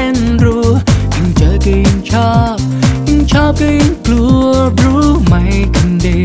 นรู้ยิ่งเจอก็ยิ่งชอบก็ยิ่งกลัวรู้ไหมคนดี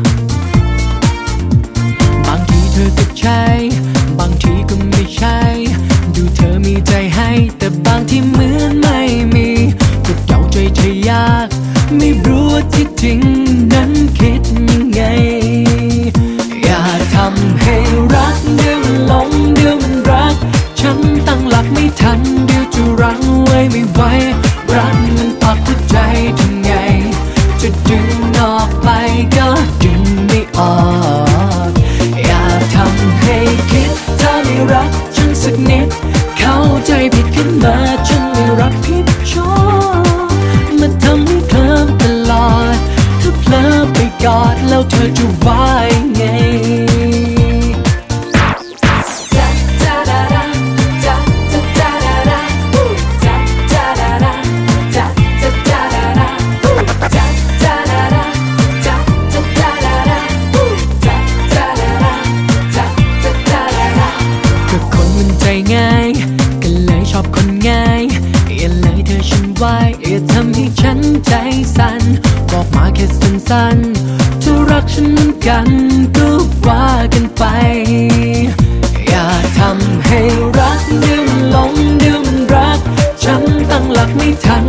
บางทีเธอติดใจบางทีก็ไม่ใช่ดูเธอมีใจให้แต่บางที่เหมือนไม่มีก็เดาใจเธอยากไม่รู้ว่าที่จริงนั้นคิดยังไงอย่าทำให้รักเดี๋ยวมันหลงเดี๋ยวมันรักฉันตั้งหลักไม่ทันเดี๋ยวจะรั้งไว้ไม่ไหวรักมันปักหัวใจทำไงจะดึงออกไปก็ดึงไม่ออกอย่าทำให้คิดถ้าไม่รักฉันสักนิดเข้าใจผิดขึ้นมาฉันไม่รับผิดชอบมาทำให้เคลิ้มตลอดถ้าเพลอไปกอดแล้วเธอจะว่ายังไงง่ายก็เลยชอบคนง่ายอย่าเลยเธอฉันไว้อย่าทำให้ฉันใจสั่นบอกมาแค่สั้นๆถ้ารักฉันเหมือนกันก็ว่ากันไปอย่าทำให้รักเดี๋ยวมันหลงเดี๋ยวมันรักฉันตั้งหลักไม่ทัน